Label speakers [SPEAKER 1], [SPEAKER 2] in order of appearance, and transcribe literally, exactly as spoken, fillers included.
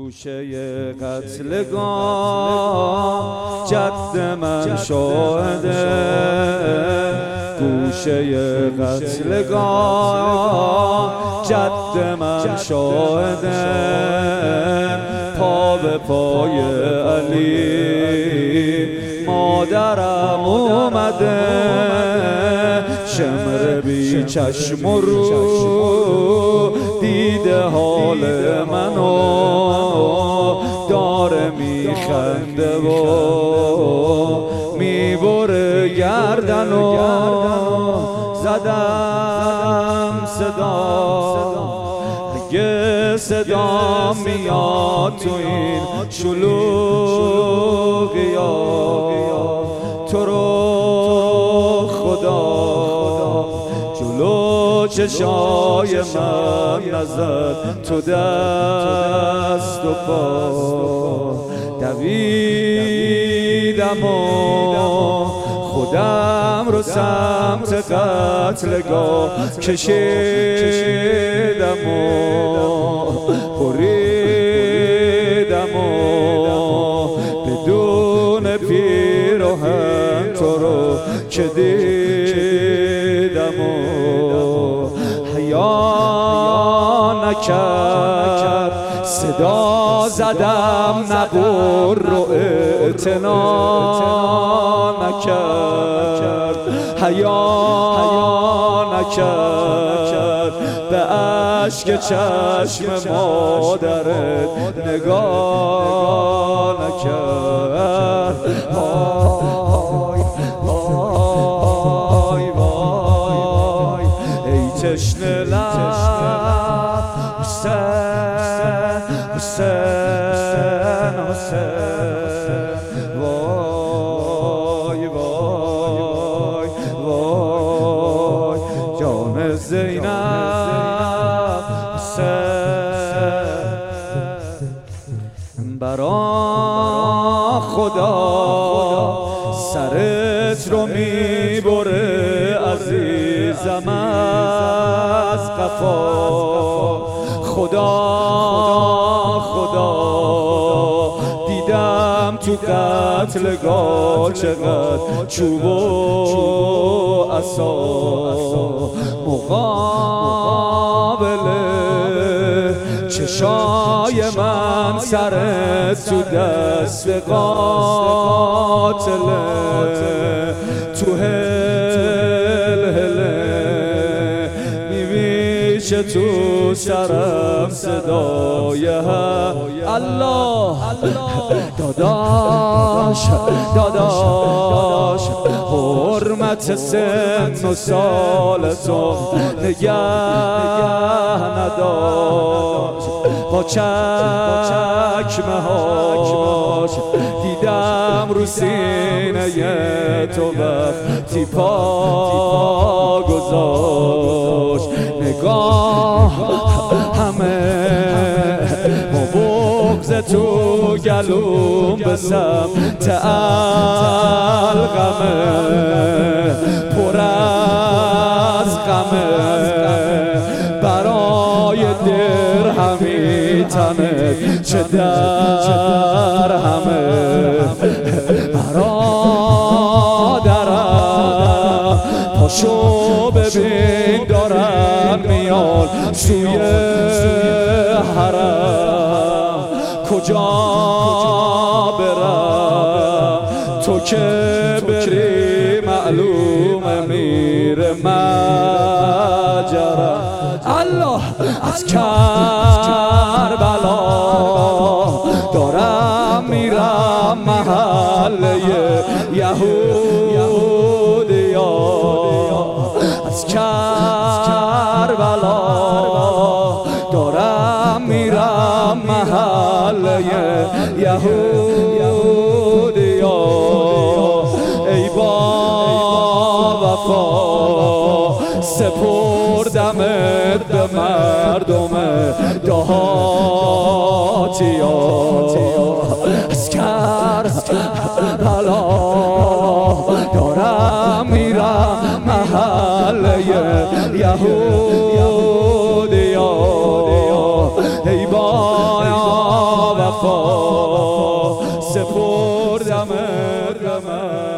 [SPEAKER 1] گوشه قتلگاه جد من شاهده، گوشه قتلگاه جد من شاهده، پا به پای علی مادرم اومده، شمر بی چشم و رو دیده حال منو، داره میخنده و میبره گردنو، زدم صدا اگه صدا میاد تو این شلوغیا، تو رو خدا جلو چشای من نزد، تو دست و پا دویدم و خودم رو سمت قتلگاه کشیدم و بریدم و بدون پیراهن تو رو که دیدم و حیا نکرد، صدا زدم نبور رو اعتنا نکرد، حیا نکرد، به اشک چشم مادرت نگاه نکرد. وای وای وای ای تشنه لب حسین حسین حسین، وای وای وای جان زینب حسین، برا خدا سرت رو میبره عزیزم از قفا، خدا خدا دیدم تو قتلگاه چقدر چوب و عصا، مقابله چشای من سرت تو دست قاتله، تو هل هله میشه تو سرم صدای الله داداش داداش، حرمت سن و سال تو نگه نداشت، با چکمه هاش دیدم رو سینه تو وقتی پا گذاشت، نگاه همه با بغض تو گلوم به سمت القمه، پر از غمه برای درهمی تنت چه در همه، برادرم پاشو ببین دارن میان سوی حرم، کجا برم تو که بری معلومه میره مجرم، الله از کربلا دارم میرم محله یهودیا، از کربلا دارم میرم محله یهودیا، ای با وفا سپردمت به مردم دهاتیا، از کربلا دارم میرم محله یهودیا، ای با وفا سپردم غمت